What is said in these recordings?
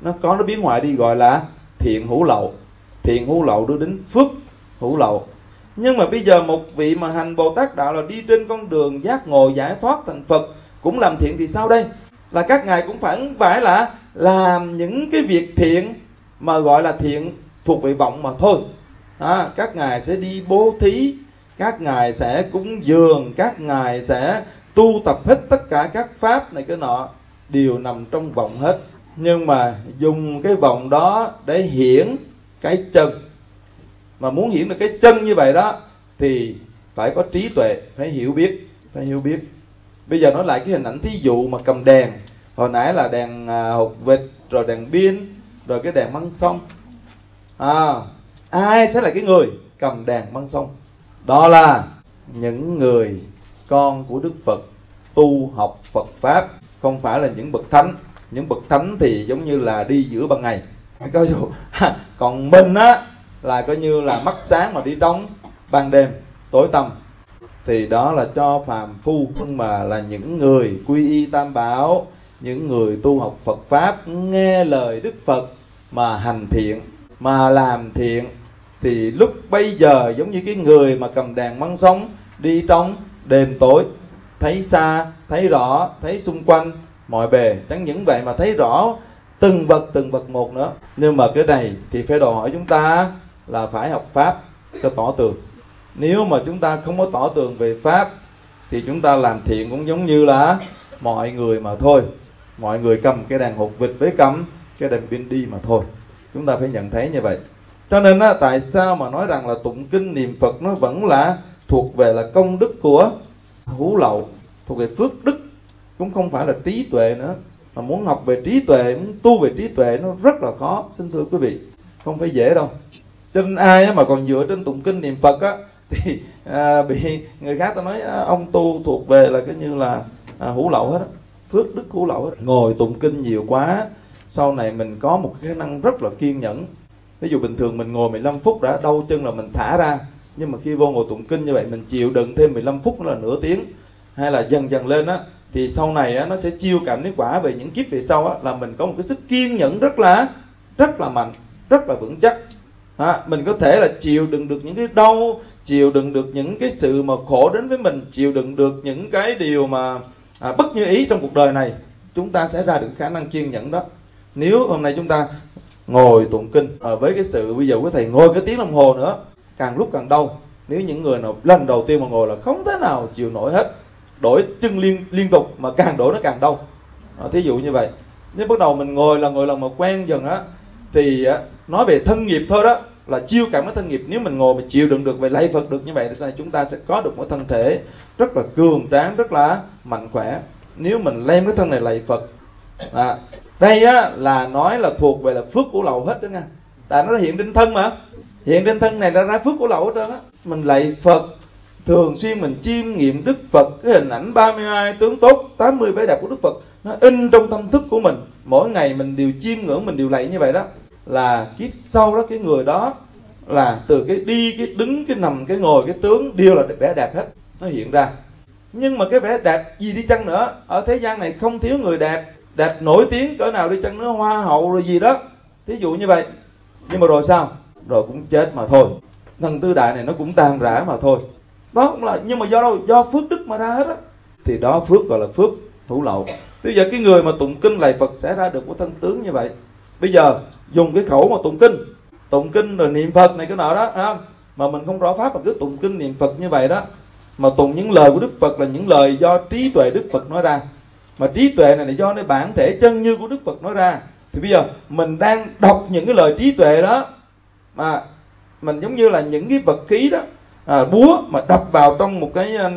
nó biến hoại đi, gọi là thiện hữu lậu. Thiện hữu lậu đưa đến phước hữu lậu. Nhưng mà bây giờ một vị mà hành Bồ Tát đạo là đi trên con đường giác ngộ giải thoát thành Phật cũng làm thiện thì sao đây? Là các ngài cũng phải là làm những cái việc thiện mà gọi là thiện thuộc về vọng mà thôi. Các ngài sẽ đi bố thí, các ngài sẽ cúng dường, các ngài sẽ tu tập hết tất cả các pháp này cái nọ, đều nằm trong vọng hết. Nhưng mà dùng cái vọng đó để hiển cái chân. Mà muốn hiển được cái chân như vậy đó thì phải có trí tuệ, phải hiểu biết. Bây giờ nói lại cái hình ảnh thí dụ mà cầm đèn. Hồi nãy là đèn hột vịt, rồi đèn pin, rồi cái đèn măng sông. Ai sẽ là cái người cầm đèn măng sông? Đó là những người con của Đức Phật, tu học Phật Pháp, không phải là những bậc thánh. Những bậc thánh thì giống như là đi giữa ban ngày. Còn mình á là coi như là mắt sáng mà đi trong ban đêm tối tăm. Thì đó là cho phàm phu. Nhưng mà là những người quy y Tam Bảo, những người tu học Phật Pháp, nghe lời Đức Phật mà hành thiện, mà làm thiện, thì lúc bây giờ giống như cái người mà cầm đèn măng sông đi trong đêm tối, thấy xa, thấy rõ, thấy xung quanh mọi bề. Chẳng những vậy mà thấy rõ từng vật một nữa. Nhưng mà cái này thì phải đòi hỏi chúng ta là phải học Pháp cho tỏ tường. Nếu mà chúng ta không có tỏ tường về Pháp thì chúng ta làm thiện cũng giống như là mọi người mà thôi. Mọi người cầm cái đèn hột vịt với cầm cái đèn pin đi mà thôi. Chúng ta phải nhận thấy như vậy. Cho nên á, tại sao mà nói rằng là tụng kinh niệm Phật nó vẫn là thuộc về là công đức của hữu lậu, thuộc về phước đức, cũng không phải là trí tuệ nữa. Mà muốn học về trí tuệ, muốn tu về trí tuệ nó rất là khó, xin thưa quý vị, không phải dễ đâu. Cho nên ai mà còn dựa trên tụng kinh niệm Phật á thì bị người khác ta nói ông tu thuộc về là cái như là hữu lậu hết á, phước đức hữu lậu hết. Ngồi tụng kinh nhiều quá, sau này mình có một khả năng rất là kiên nhẫn. Ví dụ bình thường mình ngồi 15 phút đã đau chân là mình thả ra, nhưng mà khi vô ngồi tụng kinh như vậy mình chịu đựng thêm 15 phút nữa là nửa tiếng, hay là dần dần lên á, thì sau này á, nó sẽ chiêu cảm niết quả về những kiếp về sau á, là mình có một cái sức kiên nhẫn rất là mạnh, rất là vững chắc. Mình có thể là chịu đựng được những cái đau, chịu đựng được những cái sự mà khổ đến với mình, chịu đựng được những cái điều mà bất như ý trong cuộc đời này. Chúng ta sẽ ra được khả năng kiên nhẫn đó. Nếu hôm nay chúng ta ngồi tụng kinh với cái sự bây giờ quý thầy ngồi cái tiếng đồng hồ nữa, càng lúc càng đau. Nếu những người nào lần đầu tiên mà ngồi là không thể nào chịu nổi hết, đổi chân liên tục, mà càng đổi nó càng đau. Thí dụ như vậy. Nếu bắt đầu mình ngồi lần mà quen dần á, thì nói về thân nghiệp thôi đó, là chiêu cảm cái thân nghiệp. Nếu mình ngồi mình chịu đựng được về lạy Phật được như vậy thì sau này chúng ta sẽ có được một thân thể rất là cường tráng, rất là mạnh khỏe. Nếu mình lem cái thân này lạy Phật, đây á là nói là thuộc về là phước của lậu hết đó nha. Tại nó hiện trên thân mà, hiện trên thân này ra phước của lậu hết trơn á. Mình lạy Phật thường xuyên, mình chiêm nghiệm Đức Phật, cái hình ảnh 32 tướng tốt, 80 vẻ đẹp của Đức Phật nó in trong tâm thức của mình. Mỗi ngày mình đều chiêm ngưỡng, mình đều lạy như vậy đó, là kiếp sau đó cái người đó là từ cái đi, cái đứng, cái nằm, cái ngồi, cái tướng đều là vẻ đẹp hết, nó hiện ra. Nhưng mà cái vẻ đẹp gì đi chăng nữa, ở thế gian này không thiếu người đẹp, đẹp nổi tiếng cỡ nào đi chăng nữa, hoa hậu rồi gì đó, thí dụ như vậy. Nhưng mà rồi sao? Rồi cũng chết mà thôi. Thân tứ đại này nó cũng tan rã mà thôi. Đó cũng là, nhưng mà do đâu? Do phước đức mà ra hết á. Thì đó phước gọi là phước hữu lậu. Bây giờ cái người mà tụng kinh lạy Phật sẽ ra được một thân tướng như vậy. Bây giờ dùng cái khẩu mà tụng kinh rồi niệm Phật này cái nọ đó, mà mình không rõ pháp mà cứ tụng kinh niệm Phật như vậy đó, mà tụng những lời của Đức Phật là những lời do trí tuệ Đức Phật nói ra, mà trí tuệ này là do cái bản thể chân như của Đức Phật nói ra. Thì bây giờ mình đang đọc những cái lời trí tuệ đó, mà mình giống như là những cái vật khí đó, búa mà đập vào trong một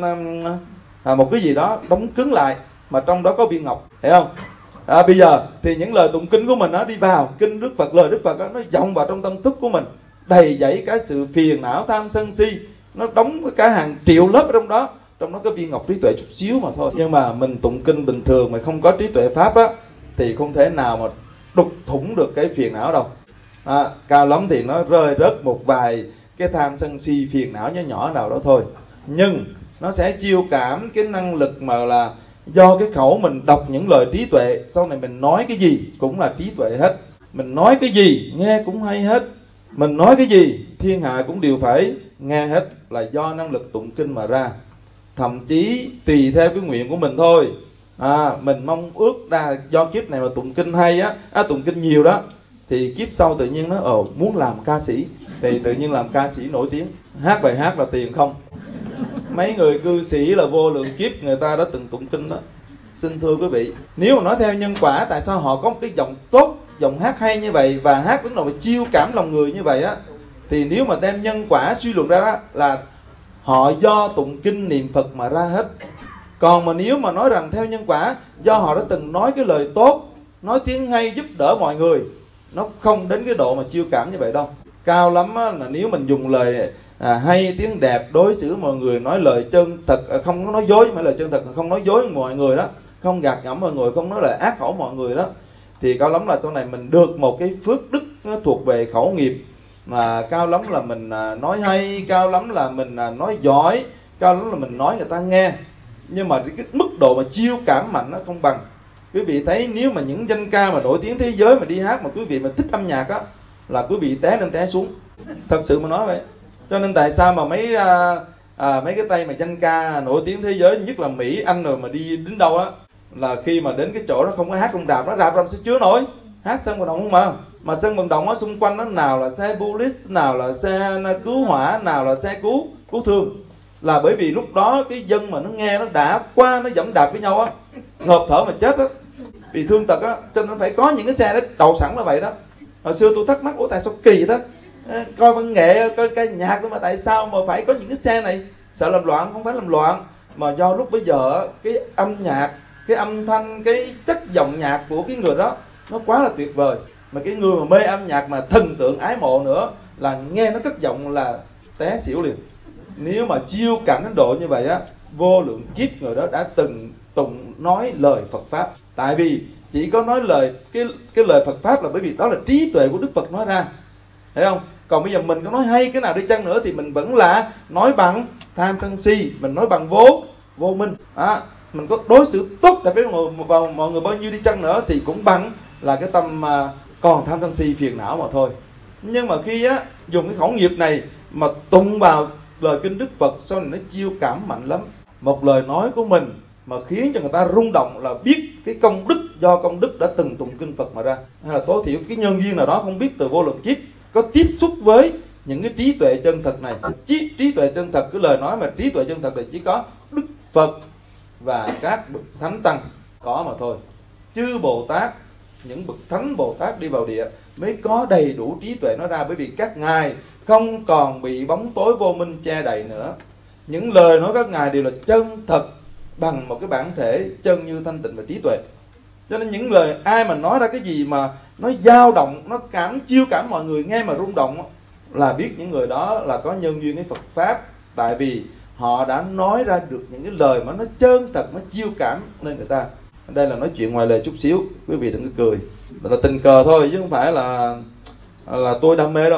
cái gì đó đóng cứng lại, mà trong đó có viên ngọc, hiểu không? Bây giờ thì những lời tụng kinh của mình nó đi vào kinh Đức Phật, lời Đức Phật đó, nó dòng vào trong tâm thức của mình, đầy dẫy cái sự phiền não tham sân si, nó đóng cả hàng triệu lớp ở trong đó có viên ngọc trí tuệ chút xíu mà thôi. Nhưng mà mình tụng kinh bình thường mà không có trí tuệ pháp á, thì không thể nào mà đục thủng được cái phiền não đâu. Cao lắm thì nó rơi rớt một vài cái tham sân si phiền não nhỏ nhỏ nào đó thôi, nhưng nó sẽ chiêu cảm cái năng lực mà là do cái khẩu mình đọc những lời trí tuệ. Sau này mình nói cái gì cũng là trí tuệ hết. Mình nói cái gì nghe cũng hay hết, mình nói cái gì thiên hạ cũng đều phải nghe hết, là do năng lực tụng kinh mà ra. Thậm chí tùy theo cái nguyện của mình thôi. Mình mong ước là do kiếp này mà tụng kinh hay tụng kinh nhiều đó, thì kiếp sau tự nhiên nó muốn làm ca sĩ, thì tự nhiên làm ca sĩ nổi tiếng, hát bài hát là tiền không. Mấy người cư sĩ là vô lượng kiếp người ta đã từng tụng kinh đó. Xin thưa quý vị, nếu mà nói theo nhân quả, tại sao họ có một cái giọng tốt, giọng hát hay như vậy và hát đến độ mà chiêu cảm lòng người như vậy á, thì nếu mà đem nhân quả suy luận ra đó là họ do tụng kinh niệm Phật mà ra hết. Còn mà nếu mà nói rằng theo nhân quả, do họ đã từng nói cái lời tốt, nói tiếng hay giúp đỡ mọi người, nó không đến cái độ mà chiêu cảm như vậy đâu. Cao lắm á, là nếu mình dùng lời hay, tiếng đẹp, đối xử mọi người, nói lời chân thật, không có nói dối, mà lời chân thật, không nói dối mọi người đó, không gạt ngẫm mọi người, không nói lời ác khẩu mọi người đó, thì cao lắm là sau này mình được một cái phước đức nó thuộc về khẩu nghiệp, mà cao lắm là mình nói hay, cao lắm là mình nói giỏi, cao lắm là mình nói người ta nghe. Nhưng mà cái mức độ mà chiêu cảm mạnh nó không bằng. Quý vị thấy nếu mà những danh ca mà nổi tiếng thế giới mà đi hát, mà quý vị mà thích âm nhạc á, là quý vị té lên té xuống, thật sự mà nói vậy. Cho nên tại sao mà mấy cái tay mà danh ca nổi tiếng thế giới, nhất là Mỹ, Anh rồi mà đi đến đâu á, là khi mà đến cái chỗ đó không có hát trong rạp, nó rạp làm sẽ chứa nổi, hát sân vận động không mà sân vận động ở xung quanh nó nào là xe police, nào là xe cứu hỏa, nào là xe cứu thương. Là bởi vì lúc đó cái dân mà nó nghe nó đã qua, nó dẫm đạp với nhau á, ngộp thở mà chết á, bị thương tật á, cho nên nó phải có những cái xe đó đậu sẵn là vậy đó. Hồi xưa tôi thắc mắc, tại sao kỳ đó, coi văn nghệ, coi ca nhạc mà tại sao mà phải có những cái xe này? Sợ làm loạn? Không phải làm loạn, mà do lúc bây giờ cái âm nhạc, cái âm thanh, cái chất giọng nhạc của cái người đó nó quá là tuyệt vời. Mà cái người mà mê âm nhạc mà thần tượng ái mộ nữa, là nghe nó cất giọng là té xỉu liền. Nếu mà chiêu cảm đến độ như vậy á, vô lượng kiếp người đó đã từng tụng nói lời Phật pháp. Tại vì chỉ có nói lời cái lời Phật pháp là bởi vì đó là trí tuệ của Đức Phật nói ra, thấy không? Còn bây giờ mình có nói hay cái nào đi chăng nữa thì mình vẫn là nói bằng tham sân si, mình nói bằng vô minh. Mình có đối xử tốt đẹp với mọi người bao nhiêu đi chăng nữa thì cũng bằng là cái tâm còn tham sân si phiền não mà thôi. Nhưng mà khi dùng cái khẩu nghiệp này mà tụng vào lời kinh Đức Phật, sau này nó chiêu cảm mạnh lắm. Một lời nói của mình mà khiến cho người ta rung động là biết cái công đức, do công đức đã từng tụng kinh Phật mà ra, hay là tối thiểu cái nhân duyên nào đó không biết từ vô lượng kiếp có tiếp xúc với những cái trí tuệ chân thật này. Trí tuệ chân thật, cái lời nói mà trí tuệ chân thật này chỉ có Đức Phật và các bậc thánh tăng có mà thôi. Chư Bồ Tát, những bậc thánh Bồ Tát đi vào địa mới có đầy đủ trí tuệ nói ra, bởi vì các ngài không còn bị bóng tối vô minh che đậy nữa. Những lời nói các ngài đều là chân thật, bằng một cái bản thể chân như thanh tịnh và trí tuệ. Cho nên những lời ai mà nói ra cái gì mà nó dao động, nó chiêu cảm mọi người nghe mà rung động, là biết những người đó là có nhân duyên với Phật pháp. Tại vì họ đã nói ra được những cái lời mà nó chân thật, nó chiêu cảm lên người ta. Đây là nói chuyện ngoài lề chút xíu, quý vị đừng có cười. Đó là tình cờ thôi chứ không phải là tôi đam mê đâu.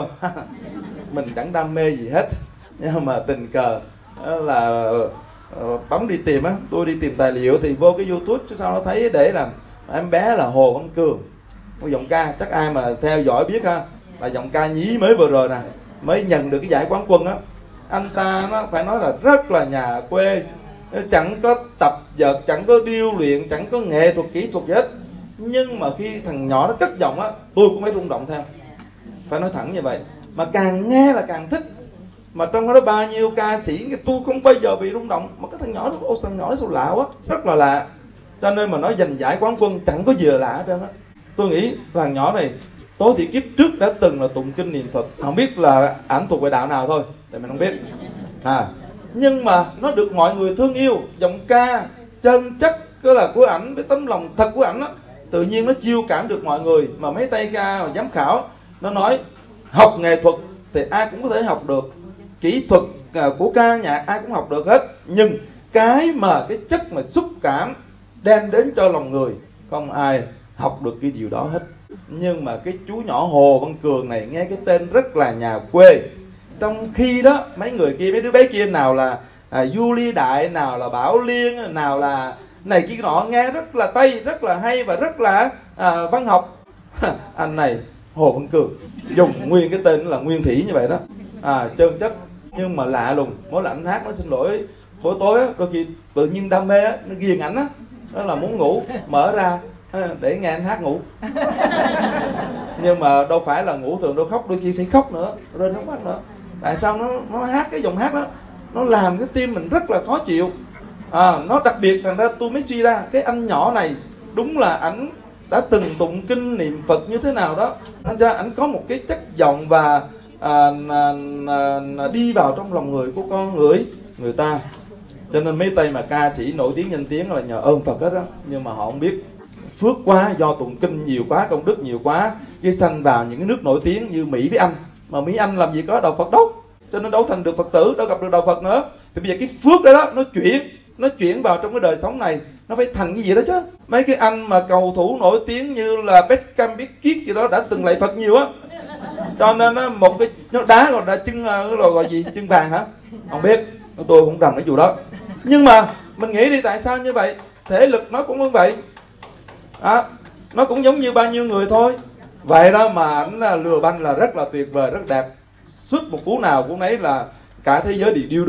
Mình chẳng đam mê gì hết, nhưng mà tình cờ là bấm đi tìm tôi đi tìm tài liệu thì vô cái YouTube chứ sao nó thấy để làm em bé là Hồ Văn Cường, một giọng ca chắc ai mà theo dõi biết là giọng ca nhí mới vừa rồi nè, mới nhận được cái giải quán quân á. Anh ta nó phải nói là rất là nhà quê, chẳng có tập vợt, chẳng có điêu luyện, chẳng có nghệ thuật kỹ thuật gì hết. Nhưng mà khi thằng nhỏ nó cất giọng tôi cũng phải rung động theo, phải nói thẳng như vậy. Mà càng nghe là càng thích. Mà trong đó bao nhiêu ca sĩ tôi không bao giờ bị rung động, mà cái thằng nhỏ nó sao lạ quá, rất là lạ. Cho nên mà nói giành giải quán quân chẳng có gì là lạ hết trơn á. Tôi nghĩ thằng nhỏ này tối thiểu kiếp trước đã từng là tụng kinh niệm Phật, không biết là ảnh thuộc về đạo nào thôi, tại mình không biết. Nhưng mà nó được mọi người thương yêu, giọng ca chân chất cái là của ảnh, với tấm lòng thật của ảnh á, tự nhiên nó chiêu cảm được mọi người. Mà mấy tay ca mà giám khảo nó nói học nghệ thuật thì ai cũng có thể học được, kỹ thuật của ca nhạc ai cũng học được hết, nhưng cái chất mà xúc cảm đem đến cho lòng người không ai học được cái điều đó hết. Nhưng mà cái chú nhỏ Hồ Văn Cường này nghe cái tên rất là nhà quê. Trong khi đó mấy người kia, mấy đứa bé kia, nào là Du Ly Đại, nào là Bảo Liên, nào là này kia nọ, nghe rất là Tây, rất là hay và rất là văn học. Anh này Hồ Văn Cường, dùng nguyên cái tên là nguyên thủy như vậy đó, trơn chất. Nhưng mà lạ lùng, mỗi lần anh hát nó xin lỗi buổi tối á, đôi khi tự nhiên đam mê á, nó ghiền ảnh á, đó là muốn ngủ, mở ra để nghe anh hát ngủ. Nhưng mà đâu phải là ngủ thường đâu, khóc đôi khi phải khóc nữa, rơi nước mắt nữa. Tại sao nó hát cái giọng hát đó nó làm cái tim mình rất là khó chịu. Nó đặc biệt, thành ra tôi mới suy ra cái anh nhỏ này đúng là ảnh đã từng tụng kinh niệm Phật như thế nào đó, thành ra ảnh có một cái chất giọng và đi vào trong lòng người của con người ta. Cho nên mấy tay mà ca sĩ nổi tiếng danh tiếng là nhờ ơn Phật hết đó, nhưng mà họ không biết phước quá, do tụng kinh nhiều quá, công đức nhiều quá, cái sanh vào những cái nước nổi tiếng như Mỹ với Anh. Mà Mỹ Anh làm gì có đạo Phật đâu, cho nên đâu thành được Phật tử, đâu gặp được đạo Phật nữa. Thì bây giờ cái phước đó, nó chuyển vào trong cái đời sống này, nó phải thành cái gì đó chứ. Mấy cái anh mà cầu thủ nổi tiếng như là Beckham, Beckett gì đó đã từng lạy Phật nhiều á, cho nên nó một cái nó đá rồi đã chân gọi gì, chân vàng hả, không biết, tôi cũng rành cái vụ đó. Nhưng mà mình nghĩ đi, tại sao như vậy? Thể lực nó cũng như vậy, nó cũng giống như bao nhiêu người thôi. Vậy đó mà ảnh lừa banh là rất là tuyệt vời, rất đẹp, xuất một cú nào cú nấy là cả thế giới đều điêu